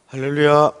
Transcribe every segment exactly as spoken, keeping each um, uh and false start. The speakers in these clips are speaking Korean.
할렐루야.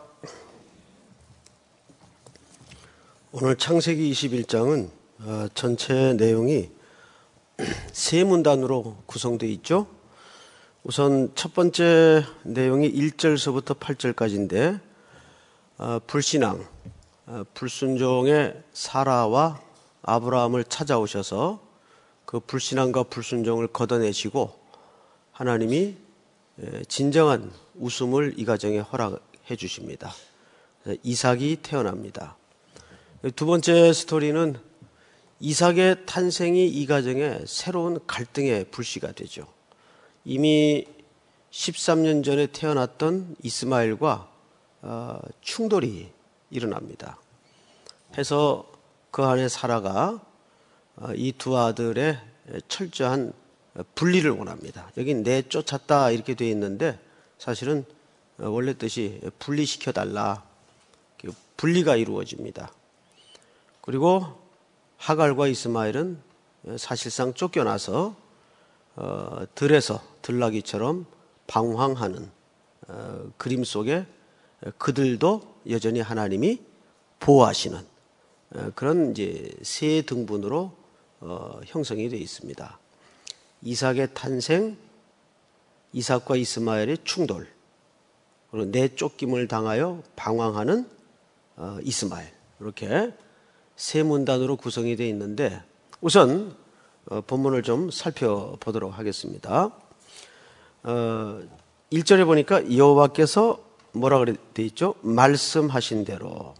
오늘 창세기 이십일 장은 전체 내용이 세 문단으로 구성되어 있죠. 우선 첫 번째 내용이 일 절서부터 팔 절까지인데 불신앙, 불순종의 사라와 아브라함을 찾아오셔서 그 불신앙과 불순종을 걷어내시고 하나님이 진정한 웃음을 이 가정에 허락해 주십니다. 이삭이 태어납니다. 두 번째 스토리는 이삭의 탄생이 이 가정에 새로운 갈등의 불씨가 되죠. 이미 십삼 년 전에 태어났던 이스마엘과 충돌이 일어납니다. 해서 그 안에 사라가 이 두 아들의 철저한 분리를 원합니다. 여긴 내쫓았다 이렇게 되어 있는데 사실은 원래 뜻이 분리시켜달라, 분리가 이루어집니다. 그리고 하갈과 이스마엘은 사실상 쫓겨나서 어, 들에서 들나귀처럼 방황하는 어, 그림 속에 그들도 여전히 하나님이 보호하시는 어, 그런 이제 세 등분으로 어, 형성이 되어 있습니다. 이삭의 탄생, 이삭과 이스마엘의 충돌, 그리고 내쫓김을 당하여 방황하는 어, 이스마엘, 이렇게 세 문단으로 구성이 되어 있는데 우선 어, 본문을 좀 살펴보도록 하겠습니다. 어, 일 절에 보니까 여호와께서 뭐라 그래 되어 있죠? 말씀하신 대로.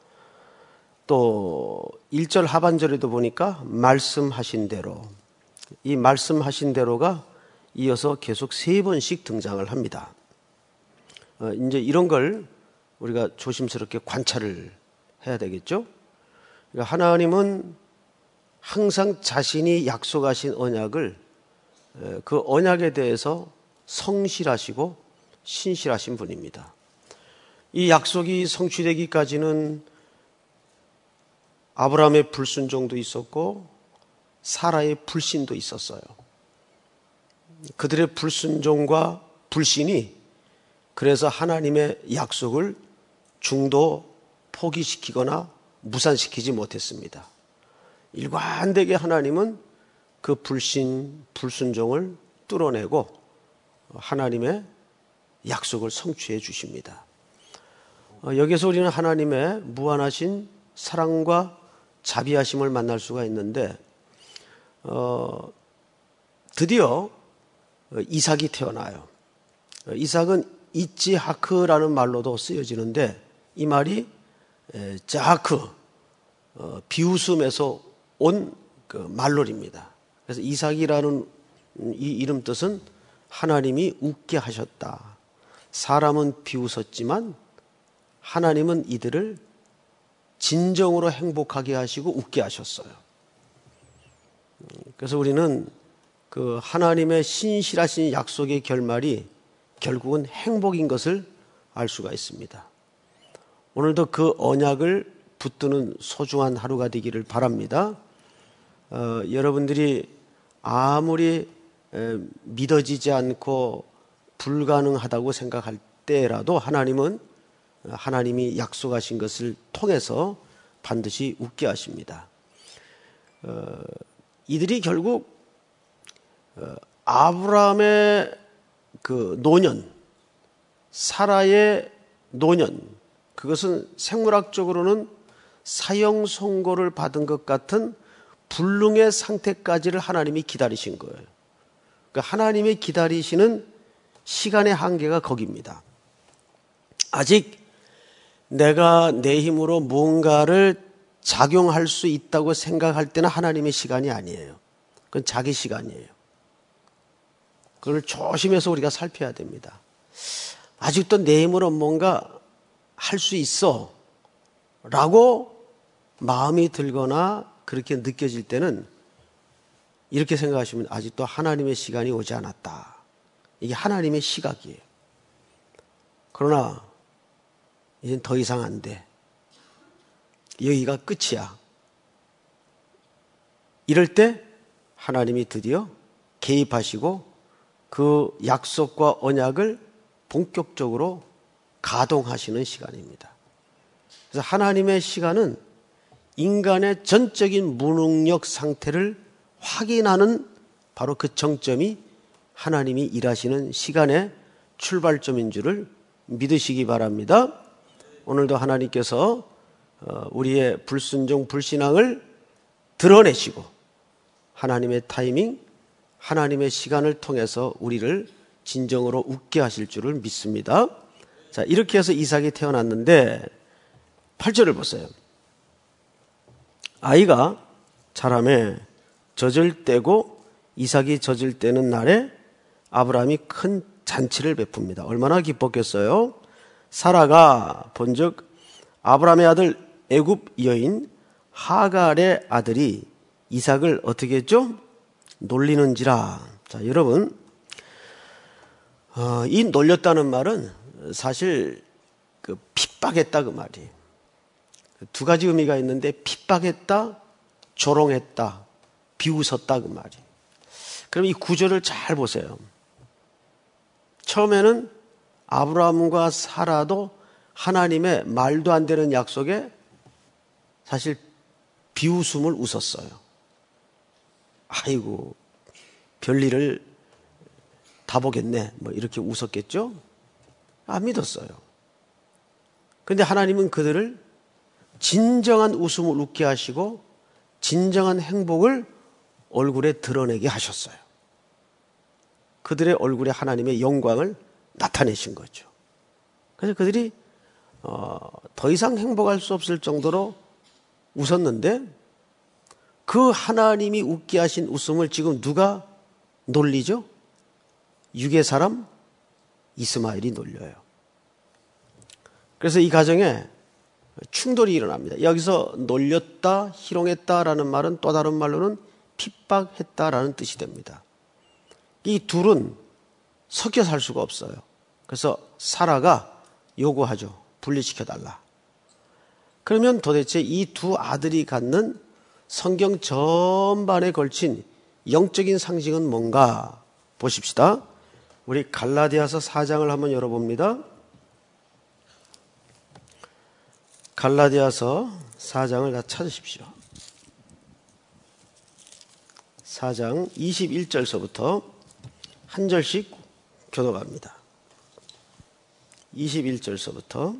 또 일 절 하반절에도 보니까 말씀하신 대로. 이 말씀하신 대로가 이어서 계속 세 번씩 등장을 합니다. 어, 이제 이런 걸 우리가 조심스럽게 관찰을 해야 되겠죠? 그러니까 하나님은 항상 자신이 약속하신 언약을, 그 언약에 대해서 성실하시고 신실하신 분입니다. 이 약속이 성취되기까지는 아브라함의 불순종도 있었고 사라의 불신도 있었어요. 그들의 불순종과 불신이 그래서 하나님의 약속을 중도 포기시키거나 무산시키지 못했습니다. 일관되게 하나님은 그 불신, 불순종을 뚫어내고 하나님의 약속을 성취해 주십니다. 여기서 우리는 하나님의 무한하신 사랑과 자비하심을 만날 수가 있는데 어, 드디어 이삭이 태어나요. 이삭은 이츠하크라는 말로도 쓰여지는데 이 말이 자하크, 어, 비웃음에서 온 그 말놀입니다. 그래서 이삭이라는 이 이름 뜻은 하나님이 웃게 하셨다. 사람은 비웃었지만 하나님은 이들을 진정으로 행복하게 하시고 웃게 하셨어요. 그래서 우리는 그 하나님의 신실하신 약속의 결말이 결국은 행복인 것을 알 수가 있습니다. 오늘도 그 언약을 붙드는 소중한 하루가 되기를 바랍니다. 어, 여러분들이 아무리 에, 믿어지지 않고 불가능하다고 생각할 때라도 하나님은 하나님이 약속하신 것을 통해서 반드시 웃게 하십니다. 어, 이들이 결국 어, 아브라함의 그 노년, 사라의 노년, 그것은 생물학적으로는 사형 선고를 받은 것 같은 불능의 상태까지를 하나님이 기다리신 거예요. 그러니까 하나님이 기다리시는 시간의 한계가 거기입니다. 아직 내가 내 힘으로 뭔가를 작용할 수 있다고 생각할 때는 하나님의 시간이 아니에요. 그건 자기 시간이에요. 그걸 조심해서 우리가 살펴야 됩니다. 아직도 내 힘으로 뭔가 할 수 있어 라고 마음이 들거나 그렇게 느껴질 때는 이렇게 생각하시면 아직도 하나님의 시간이 오지 않았다. 이게 하나님의 시각이에요. 그러나 이젠 더 이상 안 돼. 여기가 끝이야. 이럴 때 하나님이 드디어 개입하시고 그 약속과 언약을 본격적으로 가동하시는 시간입니다. 그래서 하나님의 시간은 인간의 전적인 무능력 상태를 확인하는 바로 그 정점이 하나님이 일하시는 시간의 출발점인 줄을 믿으시기 바랍니다. 오늘도 하나님께서 우리의 불순종, 불신앙을 드러내시고 하나님의 타이밍, 하나님의 시간을 통해서 우리를 진정으로 웃게 하실 줄을 믿습니다. 자, 이렇게 해서 이삭이 태어났는데 팔 절을 보세요. 아이가 자라매 젖을 떼고 이삭이 젖을 떼는 날에 아브라함이 큰 잔치를 베풉니다. 얼마나 기뻤겠어요? 사라가 본즉 아브라함의 아들 애굽 여인 하갈의 아들이 이삭을 어떻게 했죠? 놀리는지라. 자, 여러분, 어, 이 놀렸다는 말은 사실 그 핍박했다 그 말이에요. 두 가지 의미가 있는데 핍박했다, 조롱했다, 비웃었다 그 말이에요. 그럼 이 구절을 잘 보세요. 처음에는 아브라함과 사라도 하나님의 말도 안 되는 약속에 사실 비웃음을 웃었어요. 아이고, 별일을 다 보겠네. 뭐 이렇게 웃었겠죠? 안 믿었어요. 그런데 하나님은 그들을 진정한 웃음을 웃게 하시고 진정한 행복을 얼굴에 드러내게 하셨어요. 그들의 얼굴에 하나님의 영광을 나타내신 거죠. 그래서 그들이 어, 더 이상 행복할 수 없을 정도로 웃었는데 그 하나님이 웃게 하신 웃음을 지금 누가 놀리죠? 육의 사람 이스마엘이 놀려요. 그래서 이 가정에 충돌이 일어납니다. 여기서 놀렸다, 희롱했다라는 말은 또 다른 말로는 핍박했다라는 뜻이 됩니다. 이 둘은 섞여 살 수가 없어요. 그래서 사라가 요구하죠. 분리시켜달라. 그러면 도대체 이 두 아들이 갖는 성경 전반에 걸친 영적인 상징은 뭔가 보십시다. 우리 갈라디아서 사 장을 한번 열어봅니다. 갈라디아서 사 장을 다 찾으십시오. 사 장 이십일 절서부터 한 절씩 교독합니다. 이십일 절서부터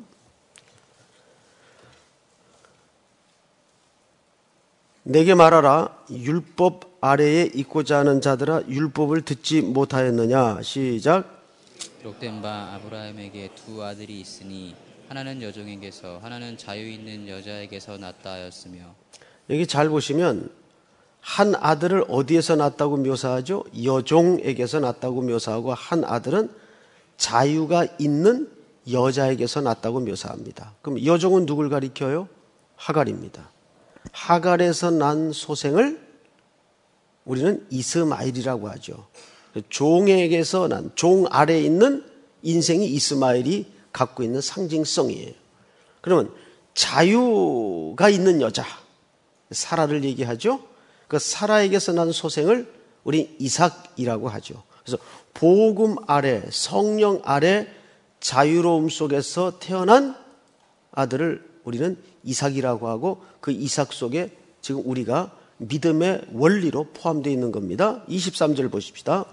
내게 말하라. 율법 아래에 있고자 하는 자들아 율법을 듣지 못하였느냐. 시작. 기록된 바 아브라함에게 두 아들이 있으니 하나는 여종에게서 하나는 자유 있는 여자에게서 낳았다 하였으며. 여기 잘 보시면 한 아들을 어디에서 낳았다고 묘사하죠? 여종에게서 낳았다고 묘사하고 한 아들은 자유가 있는 여자에게서 낳았다고 묘사합니다. 그럼 여종은 누굴 가리켜요? 하갈입니다. 하갈에서 난 소생을 우리는 이스마엘이라고 하죠. 종에게서 난, 종 아래에 있는 인생이 이스마엘이 갖고 있는 상징성이에요. 그러면 자유가 있는 여자, 사라를 얘기하죠. 그 사라에게서 난 소생을 우리 이삭이라고 하죠. 그래서 복음 아래, 성령 아래 자유로움 속에서 태어난 아들을 우리는 이삭이라고 하고 그 이삭 속에 지금 우리가 믿음의 원리로 포함되어 있는 겁니다. 이십삼 절 보십시다.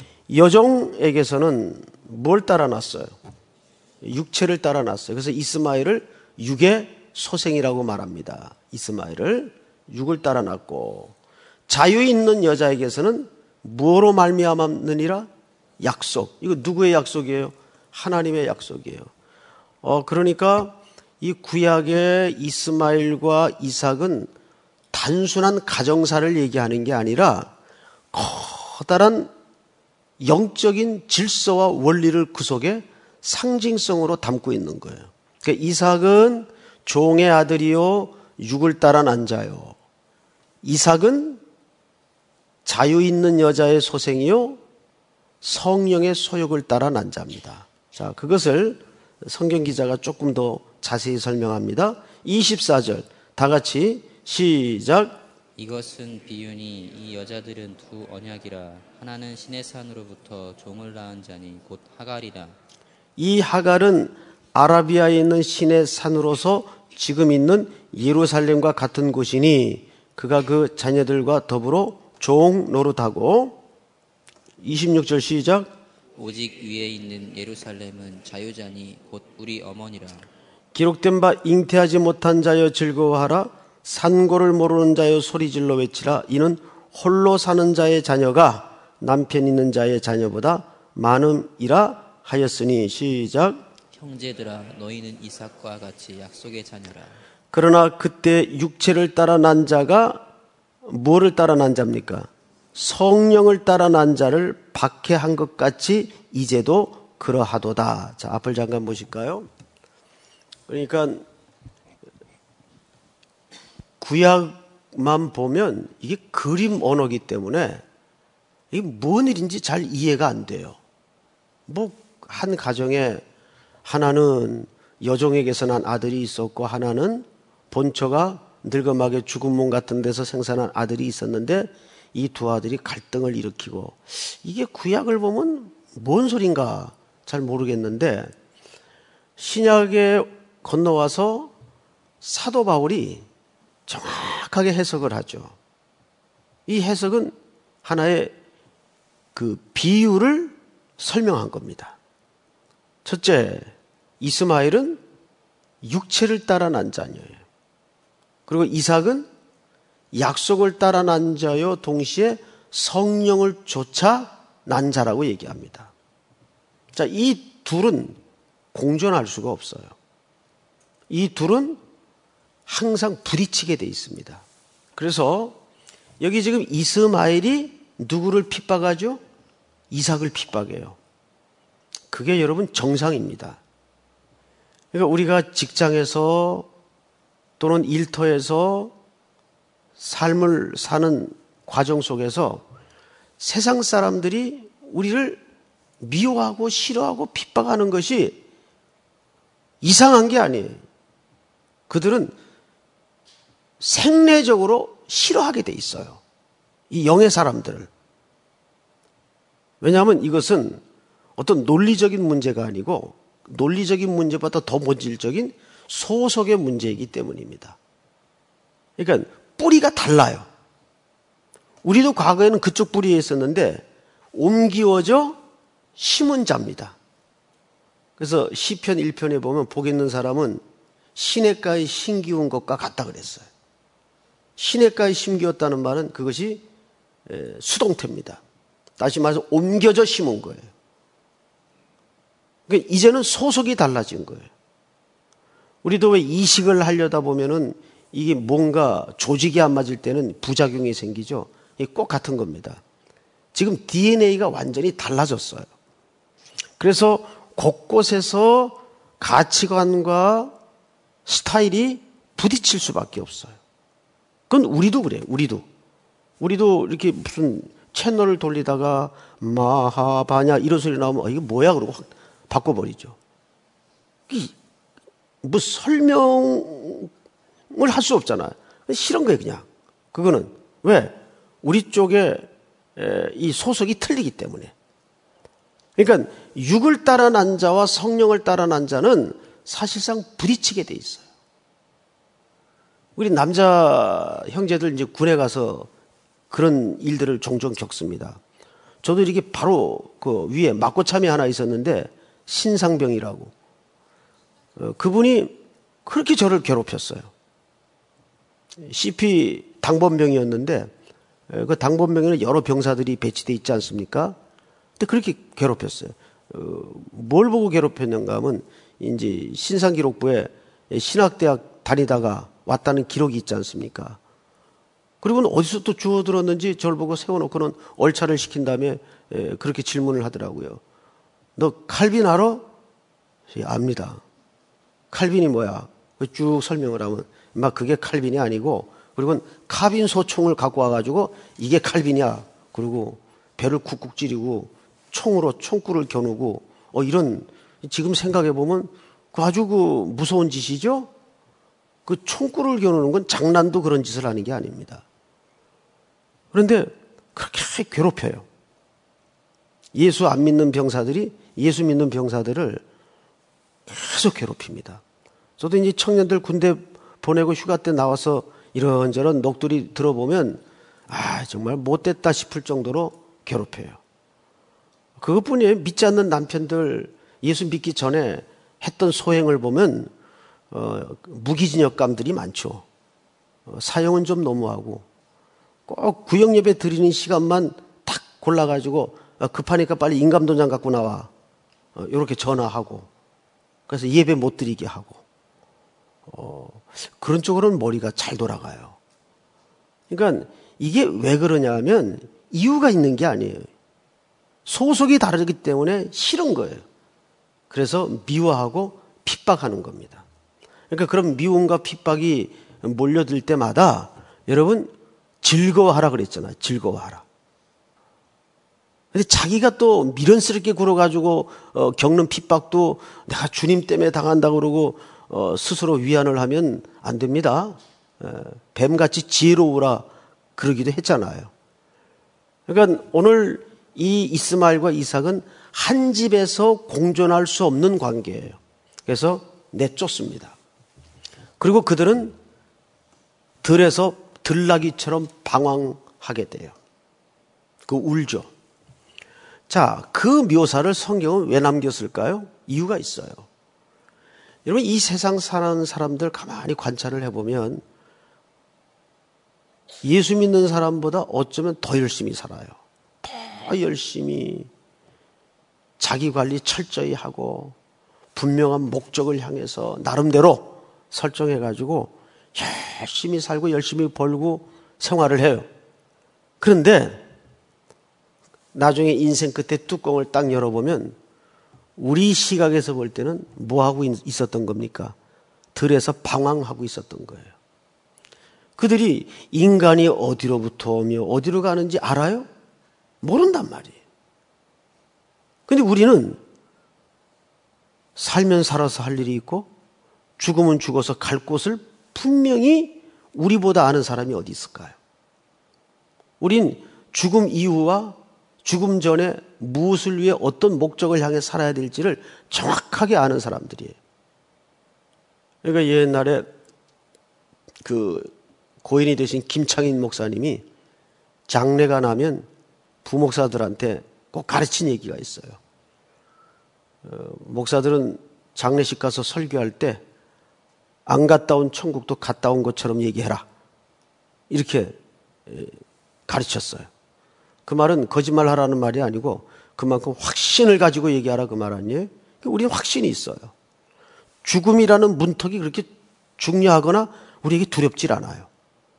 여종에게서는 뭘 따라 났어요? 육체를 따라 났어요. 그래서 이스마엘을 육의 소생이라고 말합니다. 이스마엘을 육을 따라 났고 자유 있는 여자에게서는 무엇으로 말미암았느니라? 약속. 이거 누구의 약속이에요? 하나님의 약속이에요. 어, 그러니까 이 구약의 이스마엘과 이삭은 단순한 가정사를 얘기하는 게 아니라 커다란 영적인 질서와 원리를 그 속에 상징성으로 담고 있는 거예요. 그러니까 이삭은 종의 아들이요 육을 따라 난 자요. 이삭은 자유 있는 여자의 소생이요 성령의 소욕을 따라 난 자입니다. 자, 그것을 성경 기자가 조금 더 자세히 설명합니다. 이십사 절 다 같이 시작. 이것은 비유니 이 여자들은 두 언약이라. 하나는 신의 산으로부터 종을 낳은 자니 곧 하갈이라. 이 하갈은 아라비아에 있는 신의 산으로서 지금 있는 예루살렘과 같은 곳이니 그가 그 자녀들과 더불어 종 노릇하고. 이십육 절 시작. 오직 위에 있는 예루살렘은 자유자니 곧 우리 어머니라. 기록된 바 잉태하지 못한 자여 즐거워하라. 산고를 모르는 자여 소리질러 외치라. 이는 홀로 사는 자의 자녀가 남편 있는 자의 자녀보다 많음이라 하였으니. 시작. 형제들아 너희는 이삭과 같이 약속의 자녀라. 그러나 그때 육체를 따라 난 자가 뭐를 따라 난 자입니까? 성령을 따라 난 자를 박해한 것 같이 이제도 그러하도다. 자, 앞을 잠깐 보실까요? 그러니까 구약만 보면 이게 그림 언어이기 때문에 이게 뭔 일인지 잘 이해가 안 돼요. 뭐 한 가정에 하나는 여종에게서 난 아들이 있었고 하나는 본처가 늙어막에 죽은 몸 같은 데서 생산한 아들이 있었는데 이 두 아들이 갈등을 일으키고, 이게 구약을 보면 뭔 소린가 잘 모르겠는데 신약에 건너와서 사도 바울이 정확하게 해석을 하죠. 이 해석은 하나의 그 비유를 설명한 겁니다. 첫째, 이스마엘은 육체를 따라 난 자녀예요. 그리고 이삭은 약속을 따라 난 자요 동시에 성령을 쫓아 난 자라고 얘기합니다. 자, 이 둘은 공존할 수가 없어요. 이 둘은 항상 부딪히게 돼 있습니다. 그래서 여기 지금 이스마엘이 누구를 핍박하죠? 이삭을 핍박해요. 그게 여러분 정상입니다. 그러니까 우리가 직장에서 또는 일터에서 삶을 사는 과정 속에서 세상 사람들이 우리를 미워하고 싫어하고 핍박하는 것이 이상한 게 아니에요. 그들은 생내적으로 싫어하게 돼 있어요. 이 영의 사람들을. 왜냐하면 이것은 어떤 논리적인 문제가 아니고 논리적인 문제보다 더 본질적인 소속의 문제이기 때문입니다. 그러니까 뿌리가 달라요. 우리도 과거에는 그쪽 뿌리에 있었는데 옮기워져 심은 자입니다. 그래서 시편 일 편에 보면 복 있는 사람은 시냇가에 심기운 것과 같다 그랬어요. 시냇가에 심기웠다는 말은 그것이 수동태입니다. 다시 말해서 옮겨져 심은 거예요. 그러니까 이제는 소속이 달라진 거예요. 우리도 왜 이식을 하려다 보면은 이게 뭔가 조직이 안 맞을 때는 부작용이 생기죠. 이게 꼭 같은 겁니다. 지금 디엔에이가 완전히 달라졌어요. 그래서 곳곳에서 가치관과 스타일이 부딪힐 수밖에 없어요. 그건 우리도 그래요. 우리도. 우리도 이렇게 무슨 채널을 돌리다가 마하바냐 이런 소리 나오면 어, 이게 뭐야? 그러고 확 바꿔버리죠. 뭐 설명을 할 수 없잖아요. 싫은 거예요, 그냥. 그거는. 왜? 우리 쪽에 이 소속이 틀리기 때문에. 그러니까 육을 따라 난 자와 성령을 따라 난 자는 사실상 부딪히게 돼 있어요. 우리 남자 형제들 이제 군에 가서 그런 일들을 종종 겪습니다. 저도 이렇게 바로 그 위에 막고참이 하나 있었는데 신상병이라고. 어, 그분이 그렇게 저를 괴롭혔어요. 씨피 당번병이었는데 그 당번병에는 여러 병사들이 배치되어 있지 않습니까? 근데 그렇게 괴롭혔어요. 어, 뭘 보고 괴롭혔는가 하면 이제 신상기록부에 신학대학 다니다가 왔다는 기록이 있지 않습니까? 그리고는 어디서 또 주워들었는지 저를 보고 세워놓고는 얼차를 시킨 다음에 그렇게 질문을 하더라고요. 너 칼빈 알아? 압니다. 칼빈이 뭐야? 쭉 설명을 하면 막 그게 칼빈이 아니고, 그리고 카빈 소총을 갖고 와가지고 이게 칼빈이야. 그리고 배를 쿡쿡 찌르고 총으로 총구를 겨누고 어 이런, 지금 생각해 보면 그 아주 그 무서운 짓이죠. 그 총구를 겨누는 건 장난도 그런 짓을 하는 게 아닙니다. 그런데 그렇게 괴롭혀요. 예수 안 믿는 병사들이 예수 믿는 병사들을 계속 괴롭힙니다. 저도 이제 청년들 군대 보내고 휴가 때 나와서 이런저런 녹두리 들어보면 아 정말 못됐다 싶을 정도로 괴롭혀요. 그것뿐이에요. 믿지 않는 남편들 예수 믿기 전에 했던 소행을 보면 어, 무기징역감들이 많죠. 어, 사형은 좀 너무하고 꼭 구역예배 드리는 시간만 탁 골라가지고 어, 급하니까 빨리 인감도장 갖고 나와. 어, 이렇게 전화하고 그래서 예배 못 드리게 하고 어, 그런 쪽으로는 머리가 잘 돌아가요. 그러니까 이게 왜 그러냐 하면 이유가 있는 게 아니에요. 소속이 다르기 때문에 싫은 거예요. 그래서 미워하고 핍박하는 겁니다. 그러니까 그런 미움과 핍박이 몰려들 때마다 여러분 즐거워하라 그랬잖아요. 즐거워하라. 근데 자기가 또 미련스럽게 굴어가지고 어, 겪는 핍박도 내가 주님 때문에 당한다고 그러고 어, 스스로 위안을 하면 안 됩니다. 에, 뱀같이 지혜로우라 그러기도 했잖아요. 그러니까 오늘 이 이스마엘과 이삭은 한 집에서 공존할 수 없는 관계예요. 그래서 내쫓습니다. 그리고 그들은 들에서 들나귀처럼 방황하게 돼요. 그 울죠. 자, 그 묘사를 성경은 왜 남겼을까요? 이유가 있어요. 여러분 이 세상 사는 사람들 가만히 관찰을 해보면 예수 믿는 사람보다 어쩌면 더 열심히 살아요. 더 열심히 자기 관리 철저히 하고 분명한 목적을 향해서 나름대로 설정해가지고 열심히 살고 열심히 벌고 생활을 해요. 그런데 나중에 인생 끝에 뚜껑을 딱 열어보면 우리 시각에서 볼 때는 뭐하고 있었던 겁니까? 들에서 방황하고 있었던 거예요. 그들이 인간이 어디로부터 오며 어디로 가는지 알아요? 모른단 말이에요. 근데 우리는 살면 살아서 할 일이 있고 죽으면 죽어서 갈 곳을 분명히 우리보다 아는 사람이 어디 있을까요? 우린 죽음 이후와 죽음 전에 무엇을 위해 어떤 목적을 향해 살아야 될지를 정확하게 아는 사람들이에요. 그러니까 옛날에 그 고인이 되신 김창인 목사님이 장례가 나면 부목사들한테 꼭 가르친 얘기가 있어요. 어, 목사들은 장례식 가서 설교할 때 안 갔다 온 천국도 갔다 온 것처럼 얘기해라. 이렇게 가르쳤어요. 그 말은 거짓말 하라는 말이 아니고 그만큼 확신을 가지고 얘기하라 그 말 아니에요? 우리는 확신이 있어요. 죽음이라는 문턱이 그렇게 중요하거나 우리에게 두렵질 않아요.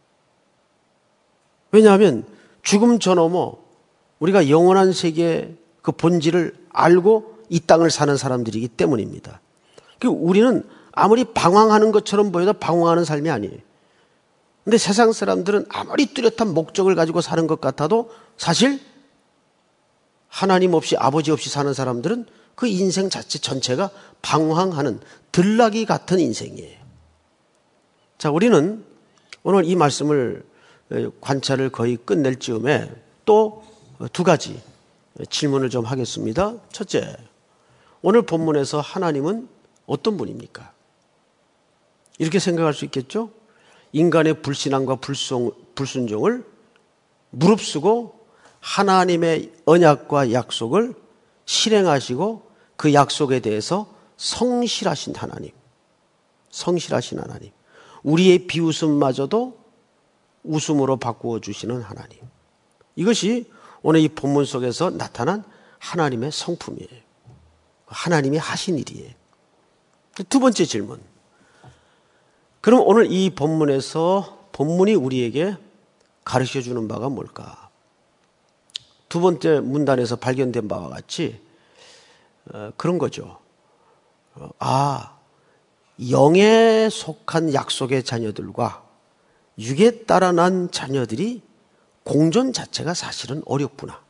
왜냐하면 죽음 저 너머 우리가 영원한 세계의 그 본질을 알고 이 땅을 사는 사람들이기 때문입니다. 우리는 아무리 방황하는 것처럼 보여도 방황하는 삶이 아니에요. 근데 세상 사람들은 아무리 뚜렷한 목적을 가지고 사는 것 같아도 사실 하나님 없이 아버지 없이 사는 사람들은 그 인생 자체 전체가 방황하는 들나귀 같은 인생이에요. 자, 우리는 오늘 이 말씀을 관찰을 거의 끝낼 즈음에 또 두 가지 질문을 좀 하겠습니다. 첫째, 오늘 본문에서 하나님은 어떤 분입니까? 이렇게 생각할 수 있겠죠? 인간의 불신앙과 불순, 불순종을 무릅쓰고 하나님의 언약과 약속을 실행하시고 그 약속에 대해서 성실하신 하나님, 성실하신 하나님, 우리의 비웃음마저도 웃음으로 바꾸어 주시는 하나님. 이것이 오늘 이 본문 속에서 나타난 하나님의 성품이에요. 하나님이 하신 일이에요. 두 번째 질문. 그럼 오늘 이 본문에서 본문이 우리에게 가르쳐 주는 바가 뭘까? 두 번째 문단에서 발견된 바와 같이 어, 그런 거죠. 어, 아, 영에 속한 약속의 자녀들과 육에 따라 난 자녀들이 공존 자체가 사실은 어렵구나.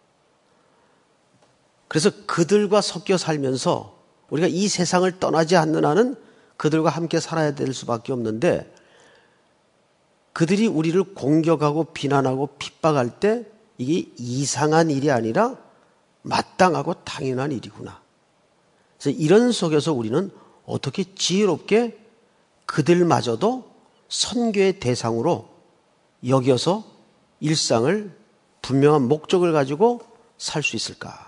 그래서 그들과 섞여 살면서 우리가 이 세상을 떠나지 않는 한은 그들과 함께 살아야 될 수밖에 없는데 그들이 우리를 공격하고 비난하고 핍박할 때 이게 이상한 일이 아니라 마땅하고 당연한 일이구나. 그래서 이런 속에서 우리는 어떻게 지혜롭게 그들마저도 선교의 대상으로 여겨서 일상을 분명한 목적을 가지고 살 수 있을까?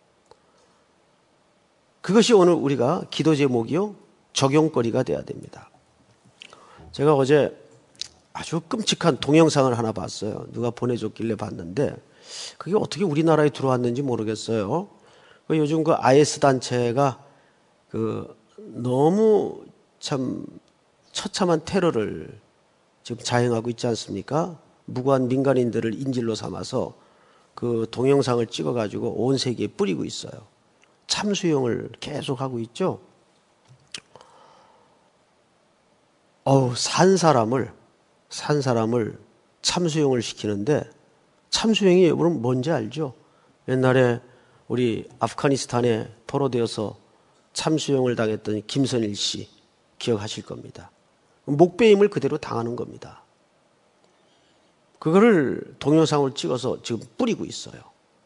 그것이 오늘 우리가 기도 제목이요, 적용거리가 돼야 됩니다. 제가 어제 아주 끔찍한 동영상을 하나 봤어요. 누가 보내줬길래 봤는데 그게 어떻게 우리나라에 들어왔는지 모르겠어요. 요즘 그 아이에스 단체가 그 너무 참 처참한 테러를 지금 자행하고 있지 않습니까? 무고한 민간인들을 인질로 삼아서 그 동영상을 찍어가지고 온 세계에 뿌리고 있어요. 참수용을 계속 하고 있죠. 어우, 산 사람을, 산 사람을 참수용을 시키는데, 참수용이 여러분 뭔지 알죠? 옛날에 우리 아프가니스탄에 포로되어서 참수용을 당했던 김선일 씨 기억하실 겁니다. 목베임을 그대로 당하는 겁니다. 그거를 동영상을 찍어서 지금 뿌리고 있어요.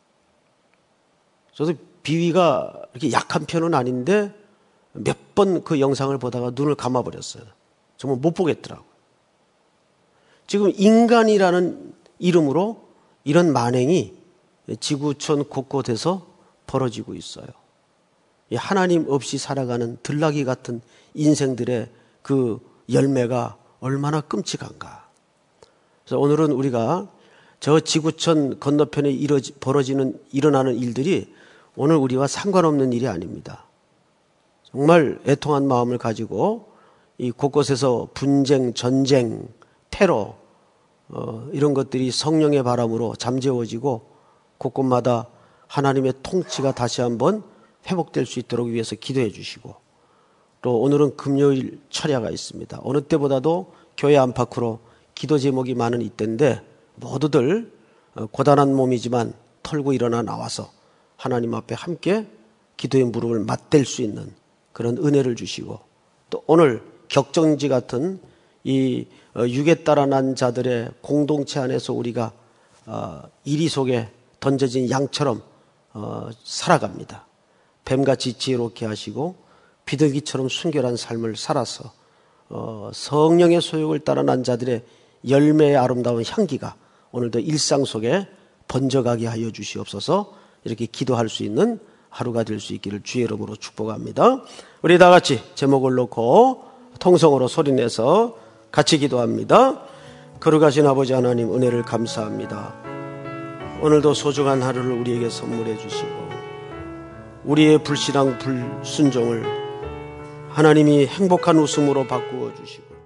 저도 비위가 이렇게 약한 편은 아닌데 몇 번 그 영상을 보다가 눈을 감아버렸어요. 정말 못 보겠더라고요. 지금 인간이라는 이름으로 이런 만행이 지구촌 곳곳에서 벌어지고 있어요. 하나님 없이 살아가는 들나귀 같은 인생들의 그 열매가 얼마나 끔찍한가. 그래서 오늘은 우리가 저 지구촌 건너편에 이뤄지, 벌어지는, 일어나는 일들이 오늘 우리와 상관없는 일이 아닙니다. 정말 애통한 마음을 가지고 이 곳곳에서 분쟁, 전쟁, 테러, 어, 이런 것들이 성령의 바람으로 잠재워지고 곳곳마다 하나님의 통치가 다시 한번 회복될 수 있도록 위해서 기도해 주시고, 또 오늘은 금요일 철야가 있습니다. 어느 때보다도 교회 안팎으로 기도 제목이 많은 이때인데 모두들 고단한 몸이지만 털고 일어나 나와서 하나님 앞에 함께 기도의 무릎을 맞댈 수 있는 그런 은혜를 주시고, 또 오늘 격정지 같은 이 육에 따라 난 자들의 공동체 안에서 우리가 이리 속에 던져진 양처럼 살아갑니다. 뱀같이 지혜롭게 하시고 비둘기처럼 순결한 삶을 살아서 성령의 소욕을 따라 난 자들의 열매의 아름다운 향기가 오늘도 일상 속에 번져가게 하여 주시옵소서. 이렇게 기도할 수 있는 하루가 될 수 있기를 주의 이름으로 축복합니다. 우리 다 같이 제목을 놓고 통성으로 소리내서 같이 기도합니다. 거룩하신 아버지 하나님, 은혜를 감사합니다. 오늘도 소중한 하루를 우리에게 선물해 주시고 우리의 불신앙 불순종을 하나님이 행복한 웃음으로 바꾸어 주시고